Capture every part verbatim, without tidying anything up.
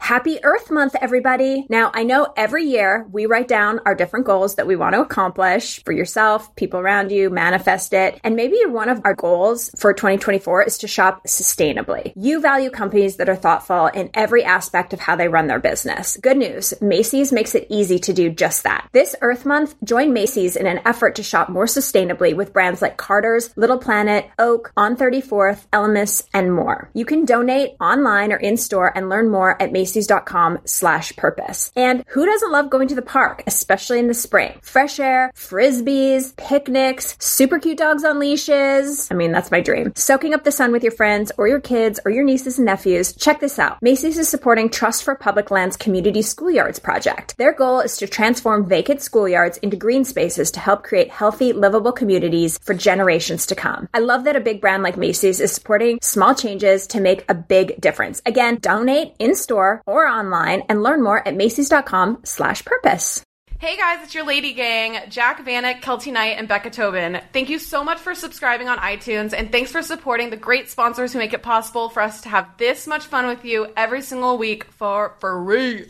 Happy Earth Month, everybody. Now, I know every year we write down our different goals that we want to accomplish for yourself, people around you, manifest it. And maybe one of our goals for twenty twenty-four is to shop sustainably. You value companies that are thoughtful in every aspect of how they run their business. Good news, Macy's makes it easy to do just that. This Earth Month, join Macy's in an effort to shop more sustainably with brands like Carter's, Little Planet, Oak, On thirty-fourth, Elemis, and more. You can donate online or in-store and learn more at Macy's.com slash purpose. And who doesn't love going to the park, especially in the spring? Fresh air, frisbees, picnics, super cute dogs on leashes. I mean, that's my dream. Soaking up the sun with your friends or your kids or your nieces and nephews. Check this out. Macy's is supporting Trust for Public Lands Community Schoolyards project. Their goal is to transform vacant schoolyards into green spaces to help create healthy, livable communities for generations to come. I love that a big brand like Macy's is supporting small changes to make a big difference. Again, donate in-store or online and learn more at Macy's.com slash purpose. Hey guys, it's your lady gang, Jac Vanek, Keltie Knight, and Becca Tobin. Thank you so much for subscribing on iTunes, and thanks for supporting the great sponsors who make it possible for us to have this much fun with you every single week for free.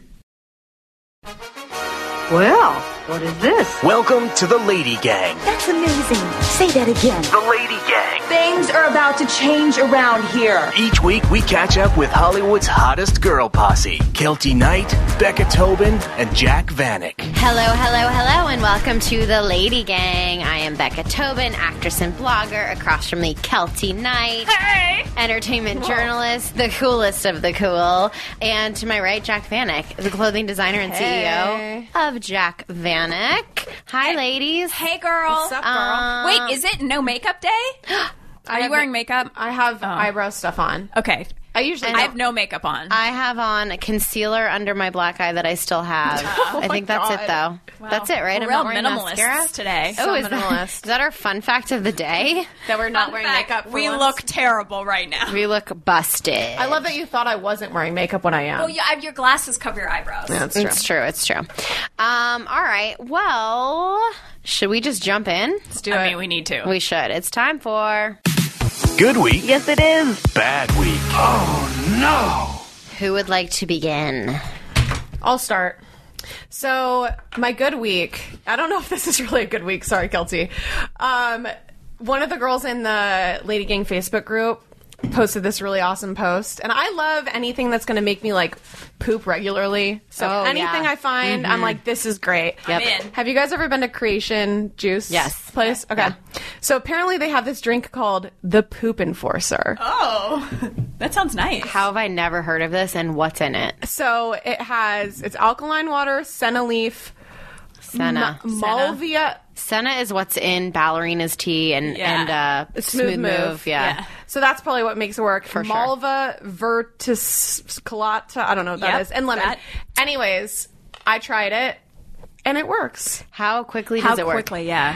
Well, what is this? Welcome to the Lady Gang. That's amazing. Say that again. The Lady Gang. Things are about to change around here. Each week we catch up with Hollywood's hottest girl posse, Keltie Knight, Becca Tobin, and Jac Vanek. Hello, hello, hello, and welcome to the Lady Gang. I am Becca Tobin, actress and blogger. Across from me, Keltie Knight, Hey! entertainment Whoa. journalist, the coolest of the cool. And to my right, Jac Vanek, the clothing designer and Hey. C E O of Jac Vanek. Hi, hey. ladies. Hey, girl. What's up, girl? Uh, Wait, is it no makeup day? Are you wearing makeup? I have Oh. eyebrow stuff on. Okay. I usually I have no makeup on. I have on a concealer under my black eye that I still have. Oh I think that's God. it, though. Wow. That's it, right? We're I'm real not wearing minimalists mascara today. Oh, So is that, minimalist. is that our fun fact of the day? That we're not Fun wearing fact, makeup for we once. look terrible right now. We look busted. I love that you thought I wasn't wearing makeup when I am. Oh, you have your glasses cover your eyebrows. Yeah, that's true. It's true. It's true. Um, all right. Well, should we just jump in? Let's do I it. mean, we need to. We should. It's time for Good week. Yes, it is. Bad week. Oh, no. Who Would Like to Begin? I'll start. So, my good week, I don't know if this is really a good week. Sorry, Keltie. Um, one of the girls in the Lady Gang Facebook group posted this really awesome post. And I love anything that's going to make me, like, poop regularly. So Oh, anything yeah. I find, I'm like, this is great. I'm in. Have you guys ever been to Creation Juice? Yes. Place? Okay. Yeah. So apparently they have this drink called the Poop Enforcer. Oh, that sounds nice. How have I never heard of this and what's in it? So it has, it's alkaline water, senna leaf, Senna. ma- Malvia. Senna is what's in ballerina's tea and, Yeah. and uh, Smooth smooth, Move. move. Yeah. Yeah. So that's probably what makes it work. For sure. Malva verticillata. I don't know what that Yep, is. And lemon. that. Anyways, I tried it and it works. How quickly does How it work? quickly, yeah.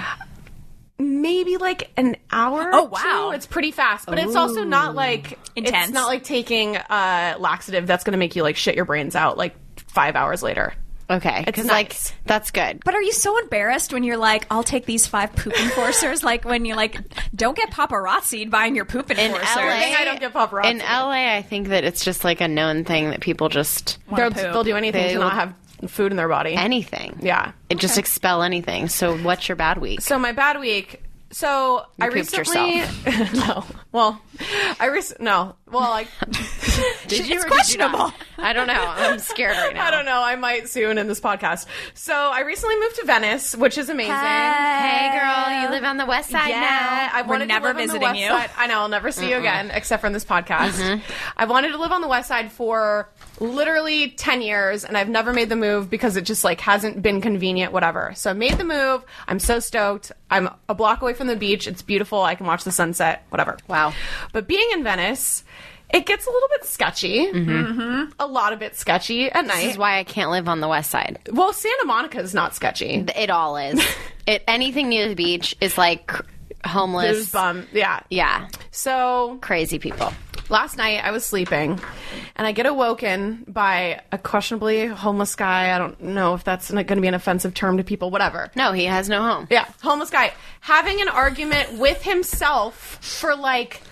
Maybe like an hour. Oh, or wow. two. It's pretty fast, but it's also not like Intense. It's not like taking a laxative that's going to make you like shit your brains out like five hours later. Okay. Because, nice. like, that's good. But are you so embarrassed when you're like, I'll take these five poop enforcers? Like, when you're like, don't get paparazzi'd buying your poop In enforcer. L A, I think I don't get paparazzi. In L A, I think that it's just like a known thing that people just They'll, poop. they'll do anything They to will- not have food in their body. anything. Yeah. It just expel anything. So what's your bad week? So my bad week. So I pooped recently no. Well, I rec- no. Well, like Did you It's or did you questionable. not? I don't know. I'm scared right now. I don't know. I might soon in this podcast. So I recently moved to Venice, which is amazing. Hey, girl, you live on the west side Yeah, now. I We're wanted never to live visiting on the you. west side. I know I'll never see you again, except from this podcast. Mm-hmm. I've wanted to live on the west side for literally ten years, and I've never made the move because it just like hasn't been convenient. Whatever. So I made the move. I'm so stoked. I'm a block away from the beach. It's beautiful. I can watch the sunset. Whatever. Wow. But being in Venice, it gets a little bit sketchy. Mm-hmm. A lot of it sketchy at night. This is why I can't live on the west side. Well, Santa Monica is not sketchy. It all is. it anything near the beach is like homeless. There's bum. Yeah. Yeah, So crazy people. last night I was sleeping and I get awoken by a questionably homeless guy. I don't know if that's going to be an offensive term to people, whatever. No, he has no home. Yeah, homeless guy having an argument with himself for like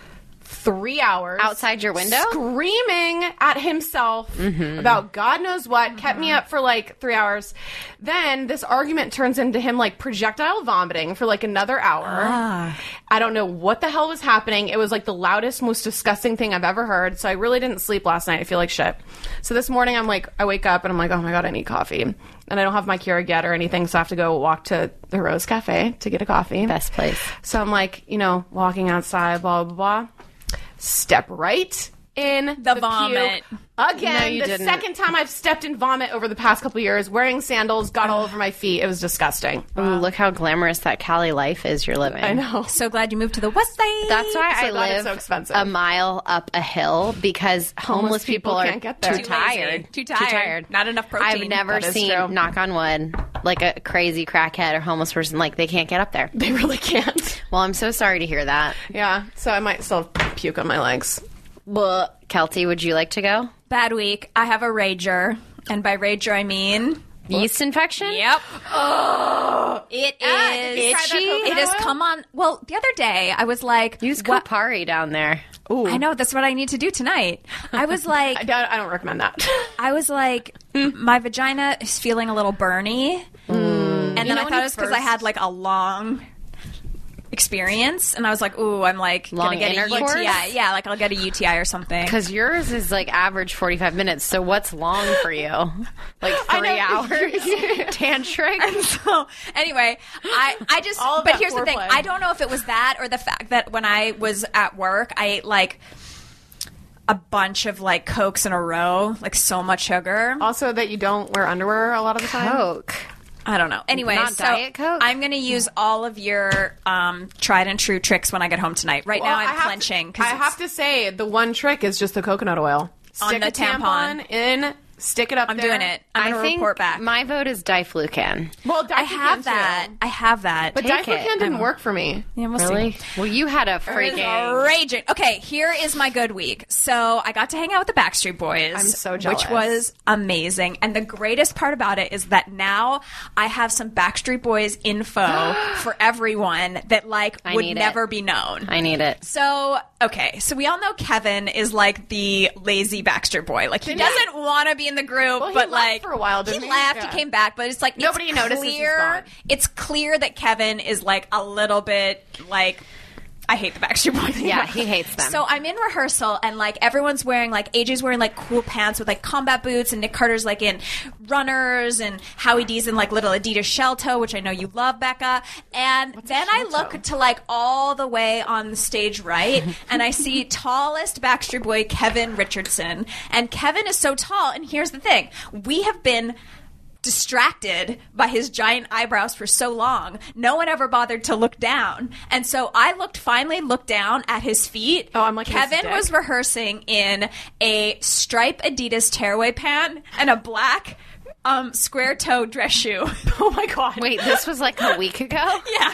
three hours. Outside your window? Screaming at himself Mm-hmm. about God knows what. Kept me up for like three hours. Then this argument turns into him like projectile vomiting for like another hour. Ah. I don't know what the hell was happening. It was like the loudest, most disgusting thing I've ever heard. So I really didn't sleep last night. I feel like shit. So this morning I'm like, I wake up and I'm like, oh my God, I need coffee. And I don't have my Keurig yet or anything. So I have to go walk to the Rose Cafe to get a coffee. Best place. So I'm like, you know, walking outside, blah, blah, blah. Step right in The the, vomit. puke. Again, No, you the didn't. second time I've stepped in vomit over the past couple of years, wearing sandals, got all over my feet. It was disgusting. Ooh, look how glamorous that Cali life is you're living. I know. So glad you moved to the west side. That's why So I glad it's live so expensive. a mile up a hill because homeless, people people, are can't get there. too Too tired. Too tired. Not enough protein. I've never That is seen, true. knock on wood, like a crazy crackhead or homeless person, like they can't get up there. They really can't. Well, I'm so sorry to hear that. Yeah, so I might still puke on my legs. Well, Kelty, would you like to go? Bad week. I have a rager. And by rager, I mean... Yeast infection? Yep. Oh, it is itchy? It has come on. Well, the other day I was like, Use what- Kopari down there. Ooh. I know that's what I need to do tonight. I was like, I don't, I don't recommend that. I was like, my vagina is feeling a little burny, and then know I when thought you it was because I first- had like a long experience, and I was like, ooh, I'm like Long gonna get a intercourse? U T I. Yeah, like I'll get a U T I or something. Because yours is like average forty-five minutes, so what's long for you? Like three hours? Tantric? So anyway, I I just All of but that here's the thing. foreplay. I don't know if it was that or the fact that when I was at work, I ate like a bunch of like Cokes in a row, like so much sugar. Also, that you don't wear underwear a lot of the time. Coke. I don't know. Anyway, Not so Diet Coke? I'm going to use all of your um, tried and true tricks when I get home tonight. Right Well, now, I I'm have to- clenching. I have to say, the one trick is just the coconut oil. On Stick the a tampon, in, stick it up I'm there. doing it. I'm I going to think report back. my vote is Diflucan. Well, I have Diflucan, that. too. I have that. But Take it. Diflucan didn't work for me. yeah, we'll Really? see. Well, you had a It's freaking... raging. Okay, here is my good week. So I got to hang out with the Backstreet Boys. I'm so jealous. Which was amazing. And the greatest part about it is that now I have some Backstreet Boys info for everyone that like I would need it. never be known. I need it. So, okay, so we all know Kevin is like the lazy Backstreet Boy. Like, he doesn't want to be in the group, Well, he but left like for a while, didn't he he? left, Yeah. he came back, but it's like Nobody it's notices he's clear. gone. It's clear that Kevin is like a little bit like. I hate the Backstreet Boys. Yeah, he hates them. So I'm in rehearsal and like everyone's wearing like A J's wearing like cool pants with like combat boots and Nick Carter's like in runners and Howie D's in like little Adidas shell toe, which I know you love, Becca. And then I look to like all the way on the stage right and I see tallest Backstreet Boy Kevin Richardson. And Kevin is so tall. And here's the thing. We have been distracted by his giant eyebrows for so long, no one ever bothered to look down. And so I looked, finally looked down at his feet. Oh, I'm like, his Kevin dick. was rehearsing in a stripe Adidas tearaway pant and a black um, square toe dress shoe. Oh my god! Wait, this was like a week ago? Yeah.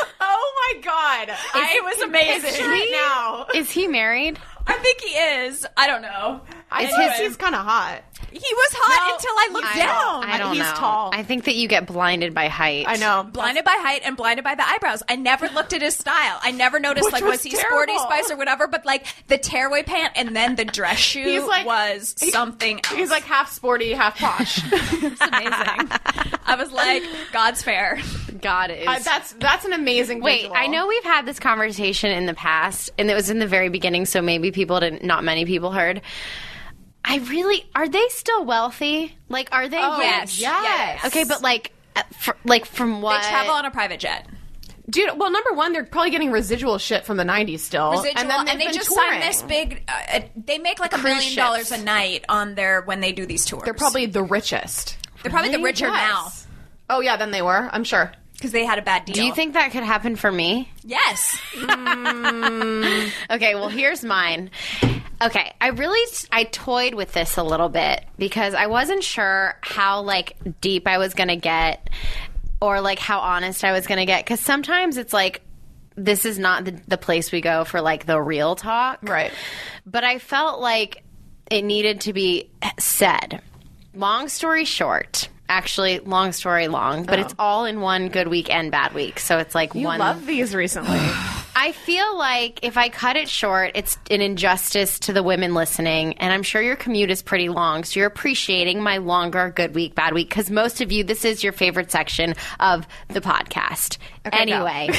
Oh my god! It was amazing. Picture it now. Is he married? I think he is. I don't know. I Anyway. think he's kind of hot. He was hot No, until I looked I down. I don't He's know. tall. I think that you get blinded by height. I know. Blinded by height and blinded by the eyebrows. I never looked at his style. I never noticed, Which like, was was he Sporty terrible. Spice or whatever, but, like, the tearaway pant and then the dress shoe He's like- was something else. He's like half sporty, half posh. It's amazing. I was like, God's fair. God is. uh, that's that's an amazing. Wait, visual. I know we've had this conversation in the past, and it was in the very beginning, so maybe people didn't, not many people heard. I really, are they still wealthy? Like, are they? Oh, rich? yes. Yes. Okay, but like, uh, fr- like from what? They travel on a private jet. Dude, well, number one, they're probably getting residual shit from the nineties still. Residual, and, then and, they've they been just touring. signed this big. Uh, they make like a Cruise million dollars ships. a night on their when they do these tours. They're probably the richest. they're probably the Really? richer Yes. Oh yeah, then they were. I'm sure. because they had a bad deal. Do you think that could happen for me? Yes. Okay, well, here's mine. Okay, I really I toyed with this a little bit because I wasn't sure how like deep I was gonna get or like how honest I was gonna get because sometimes it's like this is not the, the place we go for like the real talk, Right. But I felt like it needed to be said. Long story short. Actually, long story long, but Oh. it's all in one good week and bad week. So it's like You one. love these recently. I feel like if I cut it short, it's an injustice to the women listening, and I'm sure your commute is pretty long, so you're appreciating my longer good week, bad week, because most of you, this is your favorite section of the podcast. Okay, anyway,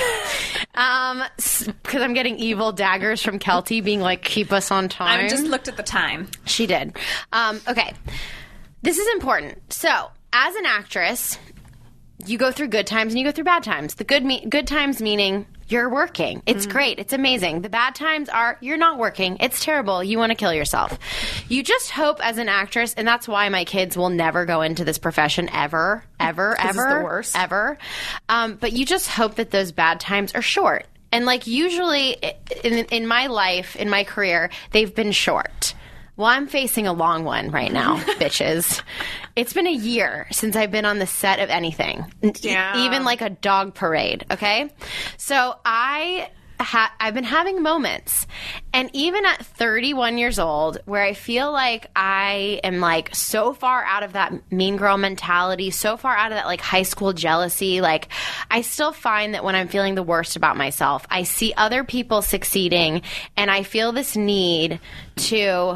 um, because I'm getting evil daggers from Kelty being like, keep us on time. I just looked at the time. She did. Um, okay. This is important. So, as an actress, you go through good times and you go through bad times. The good me- good times meaning you're working. It's mm. great. It's amazing. The bad times are you're not working. It's terrible. You want to kill yourself. You just hope as an actress, and that's why my kids will never go into this profession ever, ever, ever, it's the worst. ever. Um, but you just hope that those bad times are short. And like usually in, in my life, in my career, they've been short. Well, I'm facing a long one right now, bitches. It's been a year since I've been on the set of anything, yeah. e- even like a dog parade, okay? So I ha- I've been having moments, and even at thirty-one years old, where I feel like I am like so far out of that mean girl mentality, so far out of that like high school jealousy, like I still find that when I'm feeling the worst about myself, I see other people succeeding, and I feel this need to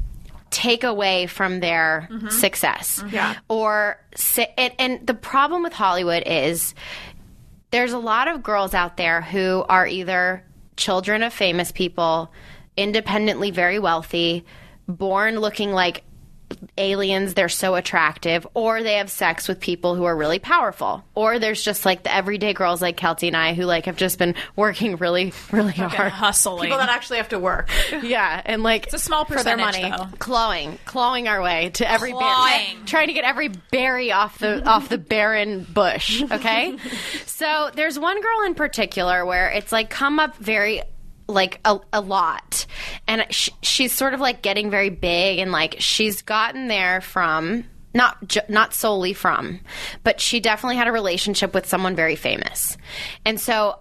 take away from their mm-hmm. success. Yeah. Or say, and, and the problem with Hollywood is there's a lot of girls out there who are either children of famous people, independently very wealthy, born looking like aliens, they're so attractive, or they have sex with people who are really powerful, or there's just like the everyday girls like Kelty and I who like have just been working really really hard, hustling, people that actually have to work. Yeah, and like it's a small percentage for their money, though. clawing clawing our way to every clawing. berry, trying to get every berry off the off the barren bush. Okay. So there's one girl in particular where it's like come up very like a, a lot, and sh- she's sort of like getting very big, and like she's gotten there from not ju- not solely from, but she definitely had a relationship with someone very famous. And so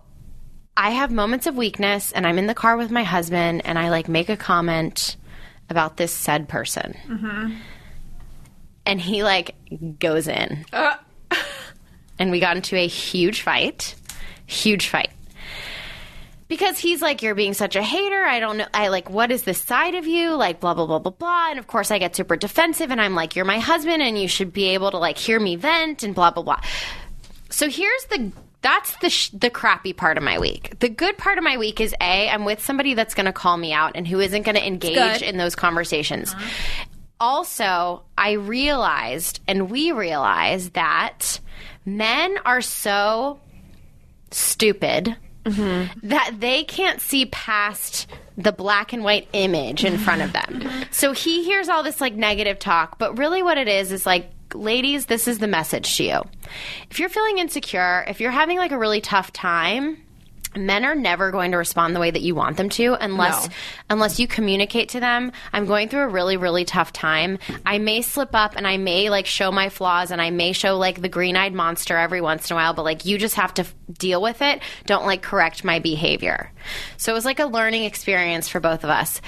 I have moments of weakness, and I'm in the car with my husband, and I like make a comment about this said person, mm-hmm. and he like goes in, uh. and we got into a huge fight, huge fight. Because he's like, you're being such a hater. I don't know. I like, what is this side of you? Like, blah, blah, blah, blah, blah. And of course, I get super defensive. And I'm like, you're my husband and you should be able to like hear me vent and blah, blah, blah. So here's the, that's the, sh- the crappy part of my week. The good part of my week is A, I'm with somebody that's going to call me out and who isn't going to engage in those conversations. Uh-huh. Also, I realized and we realized that men are so stupid Mm-hmm. that they can't see past the black and white image in front of them. Mm-hmm. So he hears all this like negative talk, but really what it is is like, ladies, this is the message to you. If you're feeling insecure, if you're having like a really tough time, men are never going to respond the way that you want them to unless no. unless you communicate to them, I'm going through a really, really tough time. I may slip up and I may like show my flaws and I may show like the green-eyed monster every once in a while, but like you just have to f- deal with it. Don't like correct my behavior. So it was like a learning experience for both of us.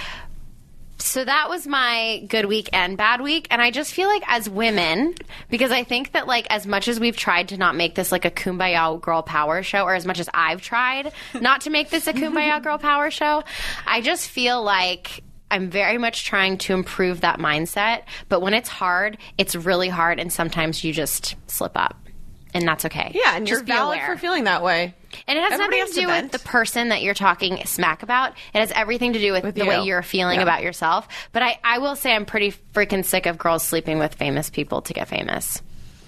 So that was my good week and bad week. And I just feel like as women, because I think that like as much as we've tried to not make this like a kumbaya girl power show, or as much as I've tried not to make this a kumbaya girl power show, I just feel like I'm very much trying to improve that mindset. But when it's hard, it's really hard. And sometimes you just slip up. And that's okay. Yeah, and just you're valid aware. For feeling that way. And it has Everybody nothing to do to with the person that you're talking smack about. It has everything to do with, with the you. way you're feeling yeah. about yourself. But I, I will say I'm pretty freaking sick of girls sleeping with famous people to get famous.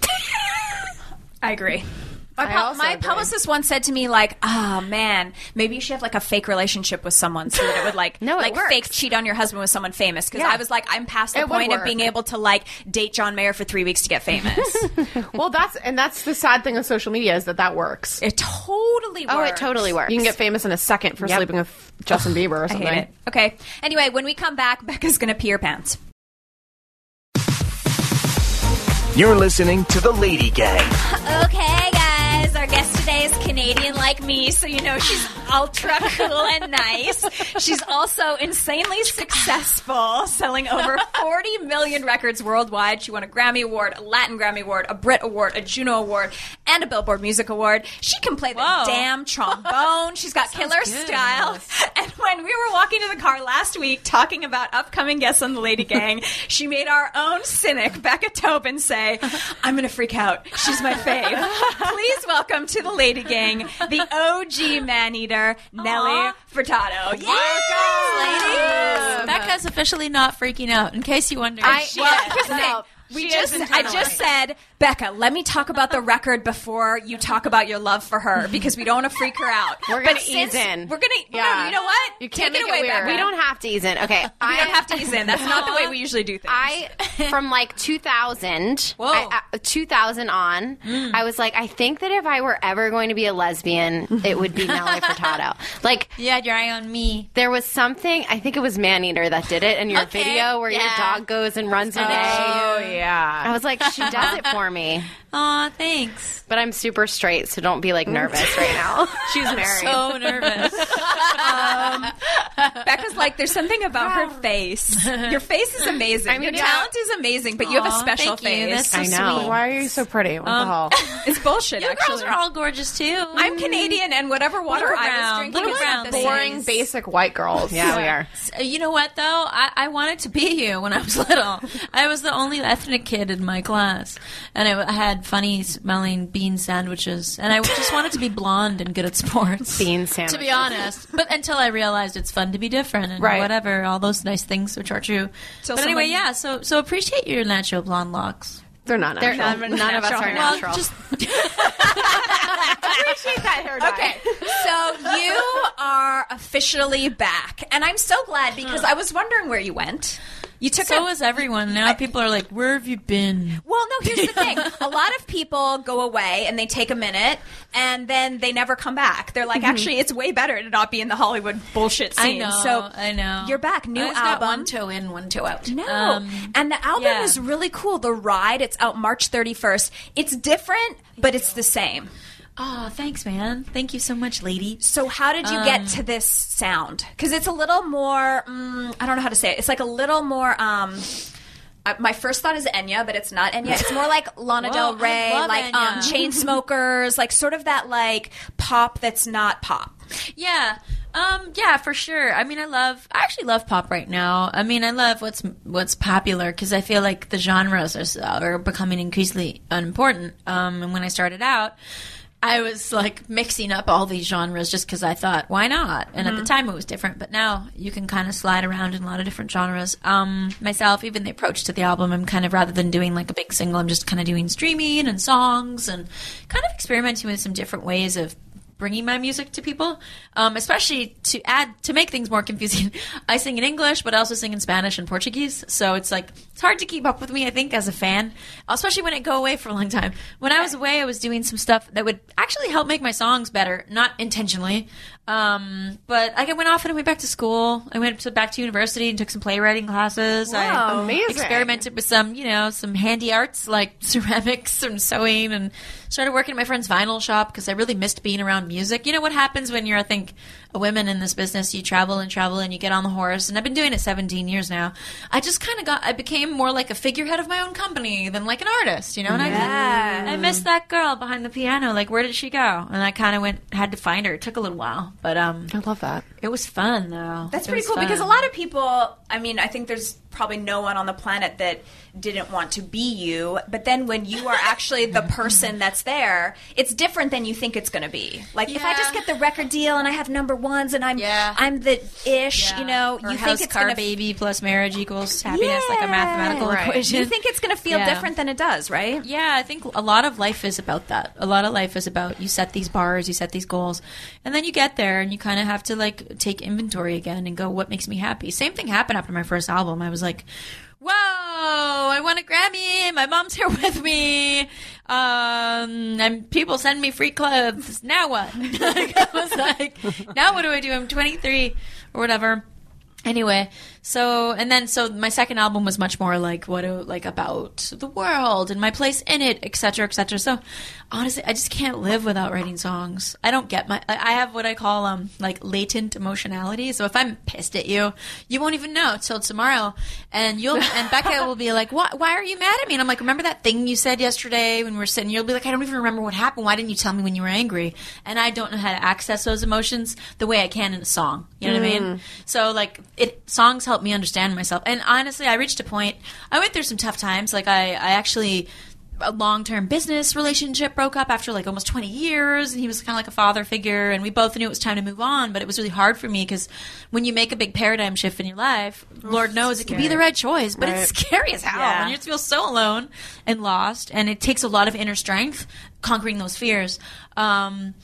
I agree. My, I pu- my publicist once said to me, like, oh, man, maybe you should have, like, a fake relationship with someone so that it would, like, no, like works. fake cheat on your husband with someone famous. Because yeah. I was like, I'm past the it point of being able to, like, date John Mayer for three weeks to get famous. Well, that's, and that's the sad thing with social media is that that works. It totally works. Oh, it totally works. You can get famous in a second for yep. sleeping with Justin Bieber or something. I hate it. Okay. Anyway, when we come back, Becca's going to pee her pants. You're listening to The Lady Gang. Okay, guys. Our guest today is Canadian like me, so you know she's ultra cool and nice. She's also insanely successful, selling over forty million records worldwide. She won a Grammy Award, a Latin Grammy Award, a Brit Award, a Juno Award, and a Billboard Music Award. She can play the Whoa. damn trombone. She's got killer good. style. And when we were walking to the car last week talking about upcoming guests on the Lady Gang, she made our own cynic, Becca Tobin, say, I'm going to freak out. She's my fave. Please welcome to the Lady Gang, the O G man-eater, Nelly Furtado. Ladies, Becca's officially not freaking out, in case you wonder. I- Well, here's the thing. No, We she just, is I internally. just said, Becca, let me talk about the record before you talk about your love for her, because we don't want to freak her out. We're But gonna since ease in. We're gonna, Yeah. no, you know what? You can't Take make it away, it weird. Becca. We don't have to ease in. Okay. We don't have to ease in. That's not the way we usually do things. I from like two thousand, Whoa. I, uh, two thousand on, I was like, I think that if I were ever going to be a lesbian, it would be Nelly Furtado. Like, You had your eye on me. there was something, I think it was Maneater that did it in your Okay, video where your yeah. dog goes and runs away. Oh, yeah. I was like, she does it for me. Aw, thanks. But I'm super straight, so don't be like nervous right now. She's married. So nervous. Becca's like, there's something about her face. Your face is amazing. I mean, your yeah. talent is amazing, but you have a Aw, special thank you. face. That's so I know. sweet. Why are you so pretty? What Um, the hell? It's bullshit, You actually. girls are all gorgeous, too. I'm Canadian, and whatever water Look I was around. drinking Look is around. not the Boring, same. basic white girls. Yeah, we are. Uh, You know what, though? I, I wanted to be you when I was little. I was the only ethnic kid in my class. And I, I had funny smelling bean sandwiches. And I just wanted to be blonde and good at sports. Bean sandwich. To be honest. But until I realized it's fun to be different and Right. whatever, all those nice things which are true. Till but anyway, someone- yeah, so so appreciate your natural blonde locks. They're not They're- natural. none, none of us are Well, natural. just appreciate that hair dye. Okay, so you are officially back, and I'm so glad because I was wondering where you went. You took so a, is everyone. Now people are like, where have you been? well, no. Here's the thing: a lot of people go away and they take a minute, and then they never come back. They're like, actually, it's way better to not be in the Hollywood bullshit I scene. know, So I know. you're back. New I just got album. one toe in, one toe out. No, Um, and the album yeah. is really cool. The Ride, it's out March thirty-first. It's different, but it's the same. Oh, thanks, man. Thank you so much, lady. So how did you Um, get to this sound? Because it's a little more, mm, I don't know how to say it. It's like a little more, um, uh, my first thought is Enya, but it's not Enya. It's more like Lana Whoa, Del I Rey, love like um, Enya. Chainsmokers, like sort of that like pop that's not pop. Yeah. Um, yeah, for sure. I mean, I love, I actually love pop right now. I mean, I love what's what's popular because I feel like the genres are, so- are becoming increasingly unimportant. Um, and when I started out, I was like mixing up all these genres just because I thought, why not? And at the time it was different, but now you can kind of slide around in a lot of different genres. Um, myself, even the approach to the album, I'm kind of, rather than doing like a big single, I'm just kind of doing streaming and songs and kind of experimenting with some different ways of bringing my music to people, um, especially to add to make things more confusing. I sing in English, but I also sing in Spanish and Portuguese, so it's like it's hard to keep up with me. I think as a fan, especially when I go away for a long time. When I was away, I was doing some stuff that would actually help make my songs better, not intentionally. Um, but I went off and I went back to school. I went to, back to university and took some playwriting classes. I Wow, amazing. experimented with some, you know, some handy arts like ceramics and sewing, and started working at my friend's vinyl shop because I really missed being around music. You know what happens when you're, I think, a woman in this business? You travel and travel and you get on the horse, and I've been doing it seventeen years now. I just kind of got, I became more like a figurehead of my own company than like an artist, you know? And Yeah. I, I missed that girl behind the piano. Like, where did she go? And I kind of went, had to find her. It took a little while, but um, I love that. it was fun though. That's It pretty was cool fun. because a lot of people, I mean, I think there's probably no one on the planet that didn't want to be you, but then when you are actually the person that's there, it's different than you think it's going to be. Like if I Yeah. just get the record deal and I have number ones and I'm Yeah. I'm the ish, Yeah. you know, Or you house think it's car going to baby plus marriage equals happiness, like a mathematical Right. equation. You think it's going to feel Yeah. different than it does, right? Yeah, I think a lot of life is about that. A lot of life is about you set these bars, you set these goals, and then you get there and you kind of have to like take inventory again and go, what makes me happy? Same thing happened after my first album. I was like, whoa, I won a Grammy. My mom's here with me. Um, and people send me free clothes. Now what? Like, I was like, now what do I do? I'm twenty-three or whatever. Anyway, So, and then, so my second album was much more like, what, uh, like about the world and my place in it, et cetera, et cetera. So, honestly, I just can't live without writing songs. I don't get my, I have what I call, um, like latent emotionality. So if I'm pissed at you, you won't even know till tomorrow. And you'll, and Becca will be like, why, why are you mad at me? And I'm like, remember that thing you said yesterday when we were sitting? You'll be like, I don't even remember what happened. Why didn't you tell me when you were angry? And I don't know how to access those emotions the way I can in a song. You know mm. what I mean? So like, it, songs help me understand myself. And honestly, I reached a point, I went through some tough times. Like I, I actually, a long-term business relationship broke up after like almost twenty years, and he was kind of like a father figure, and we both knew it was time to move on, but it was really hard for me because when you make a big paradigm shift in your life, Lord knows it can be the right choice, but right. it's scary as hell, yeah. and you just feel so alone and lost, and it takes a lot of inner strength conquering those fears. Um,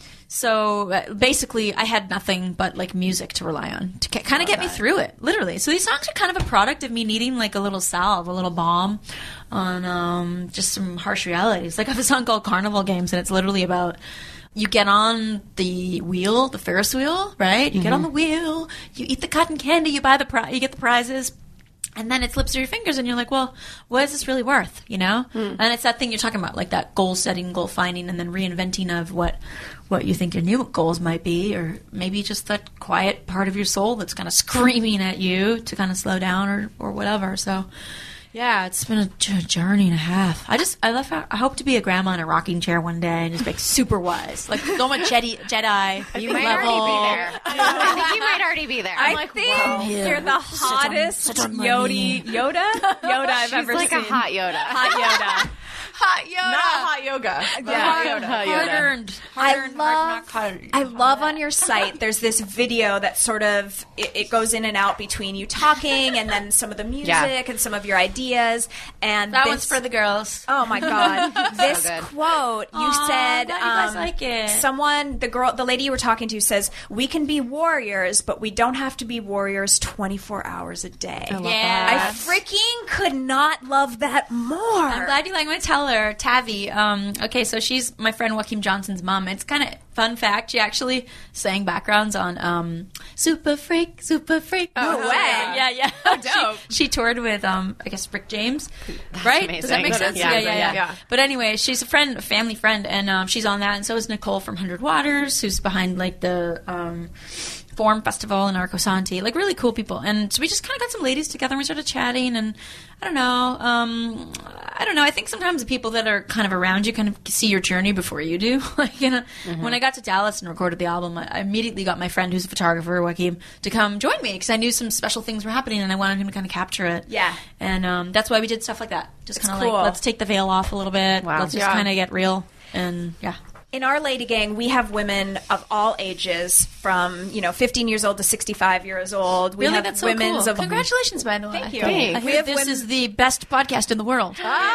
so uh, basically, I had nothing but like music to rely on to k- kind of get that. me through it, literally. So these songs are kind of a product of me needing like a little salve, a little balm on um, just some harsh realities. Like I have a song called Carnival Games, and it's literally about you get on the wheel, the Ferris wheel, right? You mm-hmm. get on the wheel, you eat the cotton candy, you buy the pri- you get the prizes. And then it slips through your fingers, and you're like, well, what is this really worth, you know? Mm. And it's that thing you're talking about, like that goal-setting, goal-finding, and then reinventing of what what you think your new goals might be, or maybe just that quiet part of your soul that's kind of screaming at you to kind of slow down or, or whatever. So, yeah, it's been a j- journey and a half. I just, I love, I hope to be a grandma in a rocking chair one day and just be like super wise. Like, go on Jedi, Jedi You level. might already be there. I think you might already be there. I I'm like, think whoa. you're the hottest Sit on- sit on my Yoda, knee. Yoda? Yoda I've She's ever like seen. a hot Yoda. Hot Yoda. Hot yoga. Not hot yoga. Yeah. Hot yoga. Hot yoga. Hard-earned. I Hard-earned, love, hard, I love on your site, there's this video that sort of, it, it goes in and out between you talking and then some of the music Yeah. and some of your ideas. And That this, one's for the girls. Oh my God. This good. quote, you Aw, said, glad you guys um, like it. someone, the girl, the lady you were talking to says, we can be warriors, but we don't have to be warriors twenty-four hours a day. I Yeah. I freaking could not love that more. I'm glad you like my teller, Tavi. Um, okay, so she's my friend Joaquin Johnson's mom. It's kind of fun fact. She actually sang backgrounds on um, Super Freak, Super Freak. Oh, No way. Yeah, yeah. Oh, dope. She, she toured with, um, I guess, Rick James, right? Does that amazing. make That sense? is Yeah, yeah, amazing, yeah, yeah. But anyway, she's a friend, a family friend, and um, she's on that, and so is Nicole from Hundred Waters, who's behind like the um, Forum Festival and Arco Santi, like really cool people. And so we just kind of got some ladies together, and we started chatting, and I don't know, um, I don't know. I think sometimes the people that are kind of around you kind of see your journey before you do. Like, you know, mm-hmm. when I got to Dallas and recorded the album, I I immediately got my friend who's a photographer, Joaquin, to come join me because I knew some special things were happening and I wanted him to kind of capture it. Yeah. And um, that's why we did stuff like that. Just kind of cool. like, let's take the veil off a little bit. Wow. Let's just Yeah. kind of get real. And yeah. In our Lady Gang, we have women of all ages, from you know fifteen years old to sixty-five years old. We Really, have that's so women's cool. of Congratulations, by the way. Thank you. Thanks. I We hear have this women- is the best podcast in the world.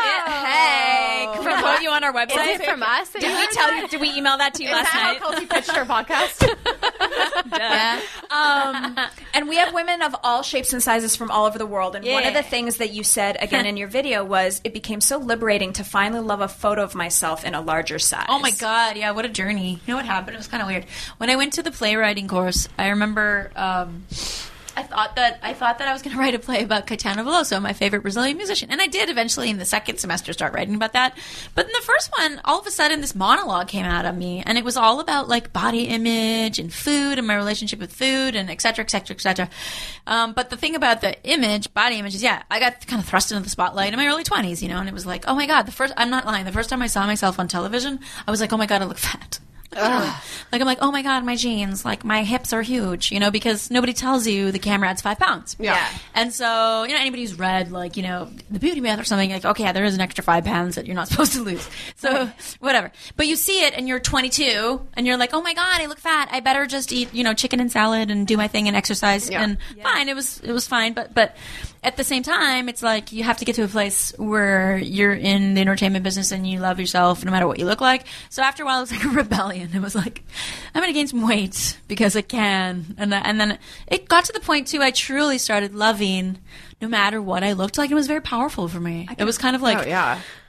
Hey, can we quote you on our website? Is it from us? Did we tell you? Did we email that to you Is last that night? how Kelsey pitched her podcast? Yeah. Um, and we have women of all shapes and sizes from all over the world. And one of Yeah. the things that you said again in your video was it became so liberating to finally love a photo of myself in a larger size. Oh my God, yeah, what a journey. You know what happened? It was kind of weird. When I went to the playwriting course, I remember um, I thought that I thought that I was going to write a play about Caetano Veloso, my favorite Brazilian musician. And I did eventually in the second semester start writing about that. But in the first one, all of a sudden this monologue came out of me, and it was all about like body image and food and my relationship with food and et cetera, et cetera, et cetera. Um, but the thing about the image, body image, is yeah, I got kind of thrust into the spotlight in my early twenties, you know, and it was like, oh my God, the first, I'm not lying, the first time I saw myself on television, I was like, oh my God, I look fat. Ugh. Like, I'm like, oh my God, my jeans, like my hips are huge, you know, because nobody tells you the camera adds five pounds. Yeah. And so, you know, anybody who's read, like, you know, the Beauty Myth or something, like, okay, there is an extra five pounds that you're not supposed to lose. So, whatever. But you see it and you're twenty-two and you're like, oh my God, I look fat. I better just eat, you know, chicken and salad and do my thing and exercise. Yeah. And fine, it was, it was fine. But, but at the same time, it's like you have to get to a place where you're in the entertainment business and you love yourself no matter what you look like. So after a while, it was like a rebellion. It was like, I'm going to gain some weight because I can. And, and then it got to the point, too, I truly started loving no matter what I looked like. It was very powerful for me. It was kind of like, Oh, yeah.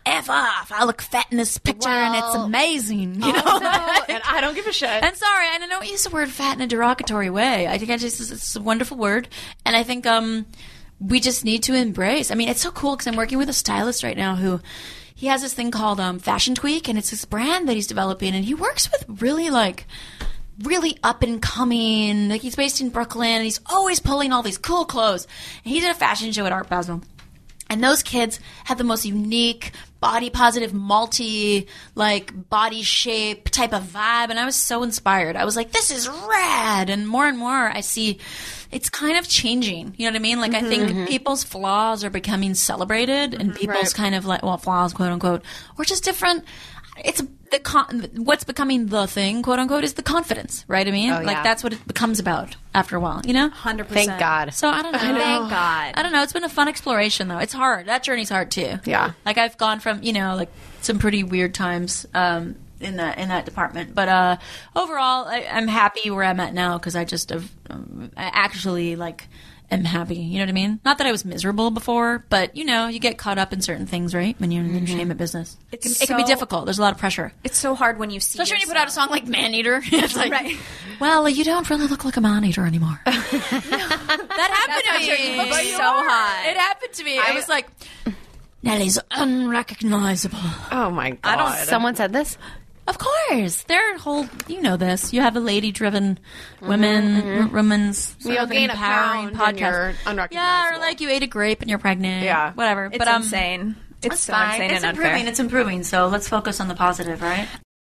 F off. I look fat in this picture and it's Well, amazing. You know? Also, and I don't give a shit. And sorry, and I don't use the word fat in a derogatory way. I think I just it's a wonderful word, and I think um we just need to embrace. I mean, it's so cool because I'm working with a stylist right now who he has this thing called um, Fashion Tweak, and it's this brand that he's developing, and he works with really like really up and coming. Like he's based in Brooklyn, and he's always pulling all these cool clothes. And he did a fashion show at Art Basel. And those kids had the most unique, body positive, multi, like, body shape type of vibe. And I was so inspired. I was like, this is rad. And more and more I see it's kind of changing. You know what I mean? Like, mm-hmm. I think mm-hmm. people's flaws are becoming celebrated and mm-hmm. people's right. kind of like, well, flaws, quote unquote, or just different. It's the con- what's becoming the thing, quote unquote, is the confidence, right? I mean, oh, like yeah. that's what it becomes about after a while, you know? one hundred percent. Thank God. So I don't know. Thank God. I don't know. It's been a fun exploration, though. It's hard. That journey's hard too. Yeah. Like I've gone from, you know, like some pretty weird times um, in that in that department, but uh, overall, I, I'm happy where I'm at now because I just have, um, I actually like. am happy. You know what I mean? Not that I was miserable before, but, you know, you get caught up in certain things, right? When you're in the entertainment business. It can, it can be so- difficult. There's a lot of pressure. It's so hard when you see Especially when you put out a yourself. song like Man-Eater. It's like, Right. well, you don't really look like a man-eater anymore. That happened to me. You look so hot. It happened to me. I, was like, Nellie's unrecognizable. Oh my God. I don't. Someone said this. Of course. Their whole, you know this. You have a lady-driven women, Mm-hmm. women's You'll sort of gain a empowering pound podcast. and you're Yeah, unrecognizable. or like you ate a grape and you're pregnant. Yeah. Whatever. It's but, um, insane. It's so fine. insane It's and improving. unfair. It's improving. So let's focus on the positive, right?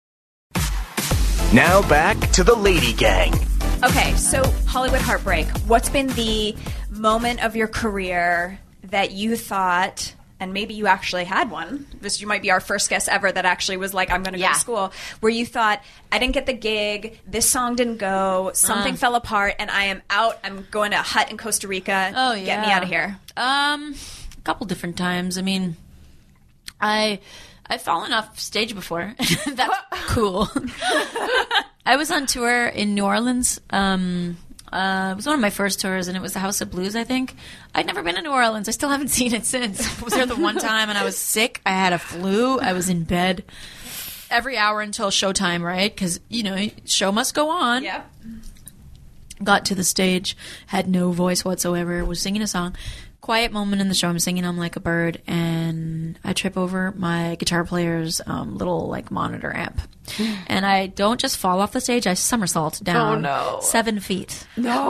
Now back to the Lady Gang. Okay, so Hollywood heartbreak. What's been the moment of your career that you thought, and maybe you actually had one, this you might be our first guest ever that actually was like, I'm going to go Yeah. to school, where you thought, I didn't get the gig, this song didn't go, something Uh. fell apart, and I am out, I'm going to a hut in Costa Rica. Oh, yeah. Get me out of here. Um, a couple different times. I mean, I I've fallen off stage before. That's cool. I was on tour in New Orleans. Um, uh, it was one of my first tours, and it was the House of Blues, I think. I'd never been to New Orleans. I still haven't seen it since. I was there the one time, and I was sick. I had a flu. I was in bed every hour until showtime, right? Because, you know, show must go on. Yeah. Got to the stage, had no voice whatsoever, was singing a song. Quiet moment in the show, I'm singing I'm Like a Bird, and I trip over my guitar player's um, little, like, monitor amp. And I don't just fall off the stage, I somersault down Oh, no. seven feet.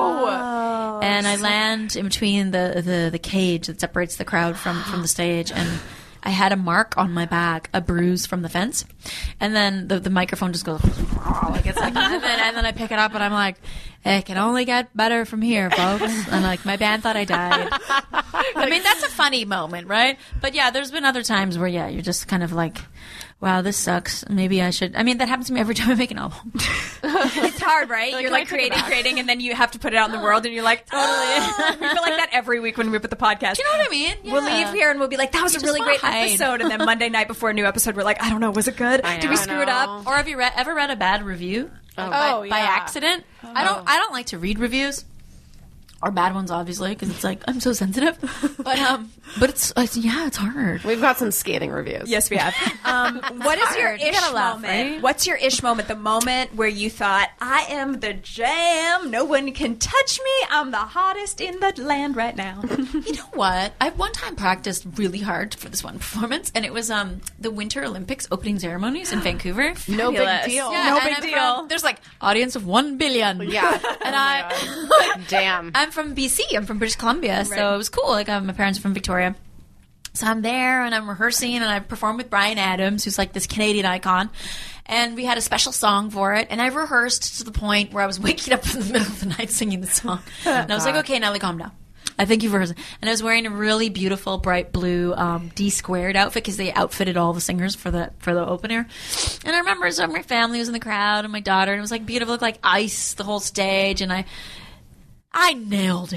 No. And I land in between the, the, the cage that separates the crowd from, from the stage, and I had a mark on my back, a bruise from the fence. And then the, the microphone just goes, like it's like, and then, and then I pick it up and I'm like, it can only get better from here, folks. And like, my band thought I died. I mean, that's a funny moment, right? But yeah, there's been other times where, yeah, you're just kind of like, wow, this sucks. Maybe I should. I mean, that happens to me every time I make an album. It's hard, right? You're like creating, creating, and then you have to put it out in the world, and you're like, totally. Oh. We feel like that every week when we put the podcast. Do you know what I mean? Yeah. We'll leave here and we'll be like, that was You a just really wanna great hide. episode. And then Monday night before a new episode, we're like, I don't know, was it good? Did we I screw it know. up? Or have you read, ever read a bad review? Oh, by, oh, by yeah. accident? I don't. I don't like to read reviews, or bad ones, obviously, because it's like I'm so sensitive. But um, but it's, it's yeah, it's hard. We've got some skating reviews. Yes, we have. Um, what is your hard. You ish gotta laugh, moment? right? What's your ish moment? The moment where you thought, I am the jam. No one can touch me. I'm the hottest in the land right now. You know what? I one time practiced really hard for this one performance, and it was um the Winter Olympics opening ceremonies in Vancouver. No big Fabulous. deal. Yeah, No and big I'm deal. from- there's like audience of one billion. Yeah. and I. Damn. I'm from B C. I'm from British Columbia, so it was cool. Like, uh, my parents are from Victoria. So I'm there, and I'm rehearsing, and I performed with Bryan Adams, who's like this Canadian icon. And we had a special song for it, and I rehearsed to the point where I was waking up in the middle of the night singing the song. And I was like, okay, Nellie, calm down. I think you've rehearsed. And I was wearing a really beautiful bright blue um, D squared outfit because they outfitted all the singers for the for the opener. And I remember some of my family was in the crowd and my daughter, and it was like beautiful, looked like ice the whole stage, and I I nailed it.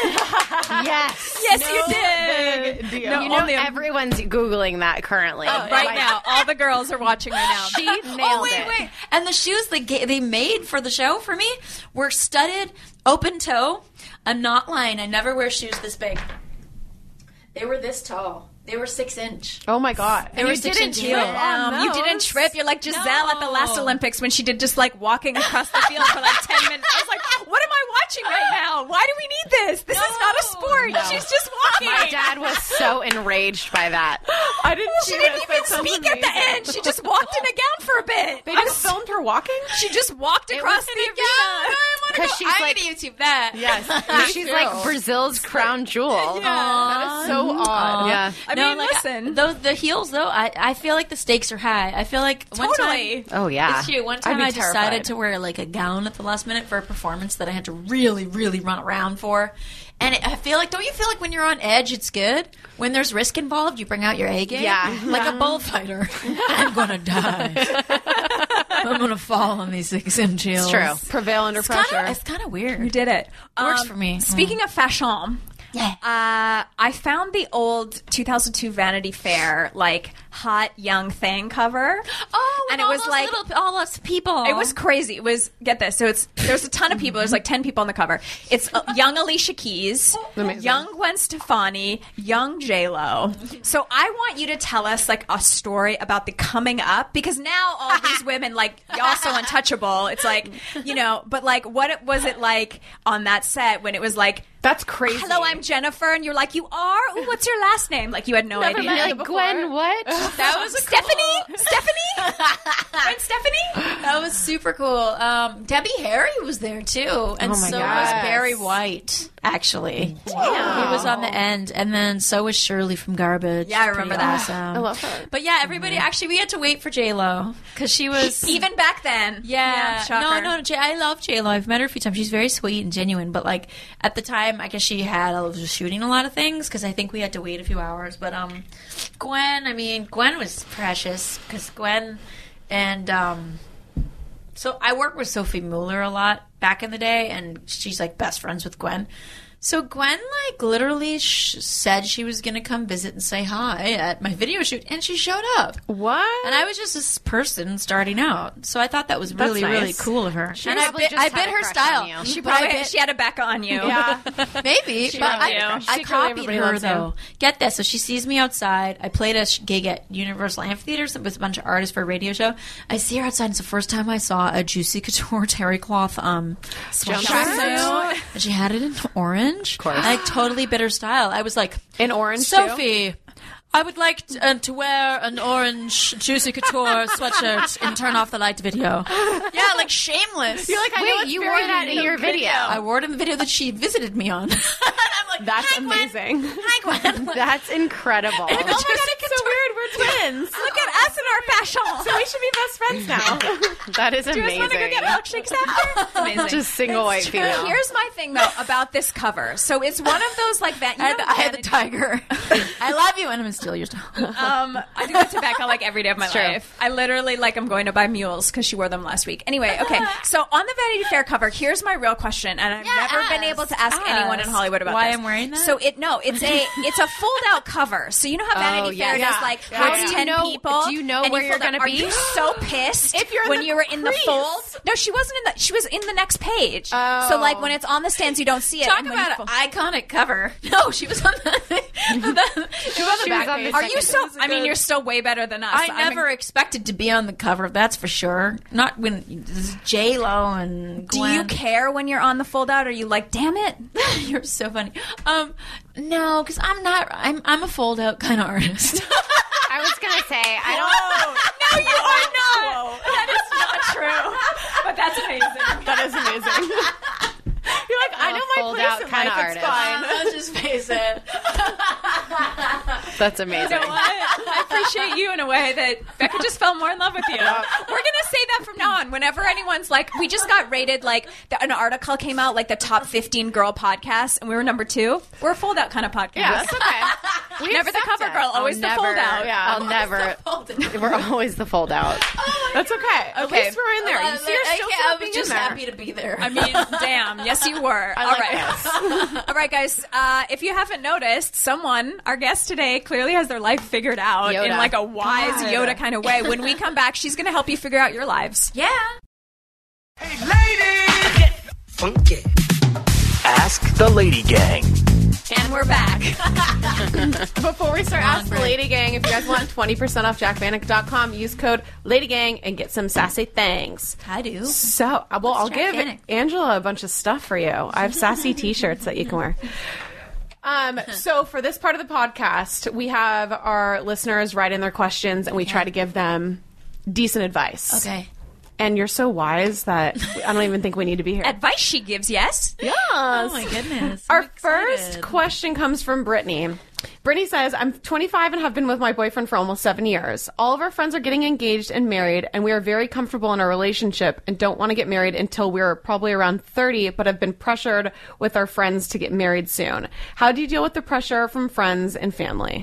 Yes. Yes, you did. Big deal. No, You know, only a- everyone's Googling that currently. right now, all the girls are watching right now. She nailed oh wait, it. wait! And the shoes they ga- they made for the show for me were studded, open toe. I'm not lying. I never wear shoes this big. They were this tall. They were six inch. Oh my god! They And were you six didn't inch trip heels. on Um, you those. didn't trip. You're like Giselle No. at the last Olympics when she did just like walking across the field for like ten minutes. I was like, what am I watching right now? Why do we need this? This is not a sport. No. She's just walking. My dad was so enraged by that. I didn't. She see didn't this. even That sounds speak at the amazing. end. She just walked in a gown for a bit. They just filmed her walking. She just walked across the arena. Because she's I'm like, gonna YouTube that. yes, she's like Brazil's crown jewel. That is so odd. Yeah. I no, mean, like, listen. Those the heels though. I, I feel like the stakes are high. I feel like one Totally. time. Oh yeah. It's true. One I'd time be I terrified. decided to wear like a gown at the last minute for a performance that I had to really, really run around for. And it, I feel like, don't you feel like when you're on edge, it's good? When there's risk involved, you bring out your A game. Yeah. Like a bullfighter. I'm gonna die. I'm gonna fall on these six inch heels. It's true. Prevail under It's pressure. kinda, it's kind of weird. You did it. Works Um, for me. Speaking of fashion, Yeah. uh, I found the old two thousand two Vanity Fair like hot young thing cover. Oh, and and it was those like little, all us people. it was crazy. It was get this. So it's there's a ton of people. There's like ten people on the cover. It's uh, young Alicia Keys, Amazing. young Gwen Stefani, young J Lo. So I want you to tell us like a story about the coming up because now all these women like y'all so untouchable. It's like you know, but like what it, was it like on that set when it was like. That's crazy. Hello, I'm Jennifer, and you're like, you are? Ooh, what's your last name? Like, you had no Never idea. met You're her like, before. Gwen, what? That was a Stephanie? cool- Stephanie? Gwen Stephanie? That was super cool. Um, Debbie Harry was there too, and Oh my so God. was Barry White. Actually, he was on the end, and then so was Shirley from Garbage. Yeah, I remember Pretty that. Awesome. I love her. But yeah, everybody actually we had to wait for J Lo because she was Even back then. Yeah, shocker. no, no, J- I love J Lo. I've met her a few times. She's very sweet and genuine. But like at the time, I guess she had I was shooting a lot of things because I think we had to wait a few hours. But um, Gwen, I mean, Gwen was precious because Gwen and um, so I worked with Sophie Mueller a lot back in the day, and she's like best friends with Gwen. So Gwen, like, literally sh- said she was going to come visit and say hi at my video shoot, and she showed up. What? And I was just this person starting out, so I thought that was really, That's really nice. cool of her. She and I probably bit, just I had bit a her crush style. on you. She Probably probably bit, she had a Becca on you. Yeah. maybe, She but loves I, you. I Secretly, copied everybody her loves you. though. Get this, so she sees me outside. I played a sh- gig at Universal Amphitheater with a bunch of artists for a radio show. I see her outside. It's the first time I saw a Juicy Couture terry cloth um Jumpsuit? tracksuit, and she had it in orange. Of course, I like, totally bit her style. I was like, In orange, Sophie, I would like to, uh, to wear an orange Juicy Couture sweatshirt and turn off the light video. Yeah, like shameless. You're like, I know Wait, it's you very wore that in unique your video. I wore it in the video that she visited me on. I'm like, That's hi, Gwen. amazing. Hi, Gwen. That's incredible. Oh my god, it's so weird. We're twins. Look at us in our fashion. So we should be best friends now. That is Do you guys amazing. want to go get milkshakes after? Amazing. Just single white female. Here's my thing though about this cover. So it's one of those like that. You I had, know, the, I had the Vanity- tiger. I love you, and I'm gonna steal your stuff. Um, I do that to Becca like every day of my true. life. I literally like I'm going to buy mules because she wore them last week. Anyway, okay. So on the Vanity Fair cover, here's my real question, and I've Yeah, never been ask. able to ask, Ask. anyone in Hollywood about Why this. I'm wearing that? So it no, it's a it's a fold out cover. So you know how Vanity Oh, yeah. Fair Yeah. does like How it's do you ten know- people. do you know and where you you're fold out- gonna Are be? you so pissed If you're in when the you were in the crease. fold? No, she wasn't in the. She was in the next page. Oh. So like when it's on the stands, you don't see it. Talk and when you about fold- an iconic cover. No, she was on the. she was on the She was back on the page. Are you so? This is I mean, good. you're still way better than us. I I'm never expected to be on the cover. That's for sure. Not when J Lo and Do Gwen. you care when you're on the fold out? Or are you like, damn it? You're so funny. Um, no, because I'm not. I'm I'm a fold out kind of artist. I was gonna say I don't. No, you are not. That is not true. But that's amazing. That is amazing. You're like, I know my fold place out in kinda life. It's artist. fine. Let's just face it. That's amazing. You know what? I appreciate you in a way that Becca just fell more in love with you. We're gonna say that from now on. Whenever anyone's like, we just got rated like the, an article came out like the top fifteen girl podcasts, and we were number two. We're a fold out kind of podcast. Yeah, that's okay. We Never the accept cover it. girl, always I'll the never, fold out. Yeah. I'll never. We're always the fold out. That's okay. At Okay. least we're in there. You see, you're still I being was just in there. happy to be there. I mean, damn. Yes, you were. All like right. All right, guys. Uh, if you haven't noticed, someone, our guest today, clearly has their life figured out in Yoda. like a wise God. Yoda kind of way. When we come back, she's going to help you figure out your lives. yeah. Hey, ladies! Get funky. Ask the Lady Gang. And we're back. Before we start Ask the Lady Gang, if you guys want twenty percent off jack vanek dot com, use code LadyGang and get some sassy things. I do. So, uh, well, I'll Jack give Vanek? Angela a bunch of stuff for you. I have sassy t-shirts that you can wear. Um, so for this part of the podcast, we have our listeners write in their questions and we try to give them decent advice. Okay. And you're so wise that I don't even think we need to be here. Advice she gives, yes? Yes. Oh my goodness. Our I'm excited. first question comes from Brittany. Brittany says, I'm twenty-five and have been with my boyfriend for almost seven years. All of our friends are getting engaged and married, and we are very comfortable in our relationship and don't want to get married until we're probably around thirty, but have been pressured with our friends to get married soon. How do you deal with the pressure from friends and family?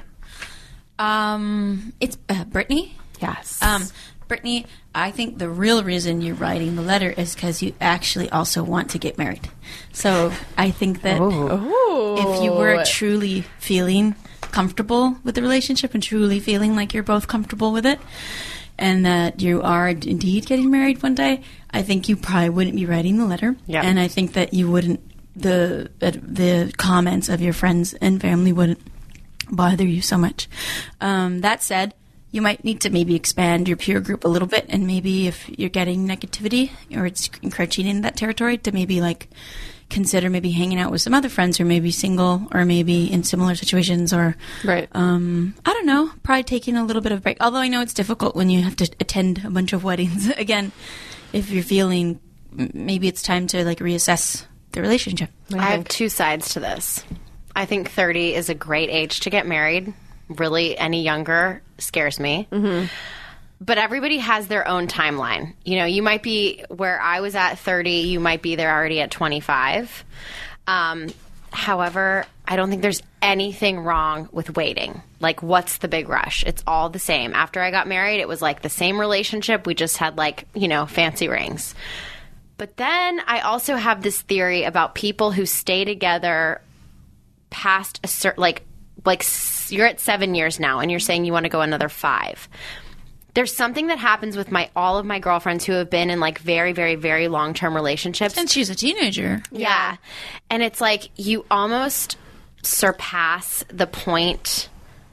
Um, it's uh, Brittany. Yes. Um, Brittany, I think the real reason you're writing the letter is because you actually also want to get married. So I think that if you were truly feeling comfortable with the relationship and truly feeling like you're both comfortable with it, and that you are indeed getting married one day, I think you probably wouldn't be writing the letter. Yep. And I think that you wouldn't, the uh, the comments of your friends and family wouldn't bother you so much. Um, that said, you might need to maybe expand your peer group a little bit, and maybe if you're getting negativity or it's encroaching in that territory, to maybe like consider maybe hanging out with some other friends who may be single or maybe in similar situations, or Right. um, I don't know, probably taking a little bit of a break. Although I know it's difficult when you have to attend a bunch of weddings. Again, if you're feeling m- maybe it's time to like reassess the relationship. I have two sides to this. I think thirty is a great age to get married. Really, any younger scares me. Mm-hmm. But everybody has their own timeline. You know, you might be where I was at thirty, you might be there already at twenty-five. Um, however, I don't think there's anything wrong with waiting. Like, what's the big rush? It's all the same. After I got married, it was like the same relationship. We just had, like, you know, fancy rings. But then I also have this theory about people who stay together past a certain, like, like s- you're at seven years now and you're saying you want to go another five. There's something that happens with my all of my girlfriends who have been in like very, very, very long-term relationships. Since she's a teenager. Yeah. And it's like you almost surpass the point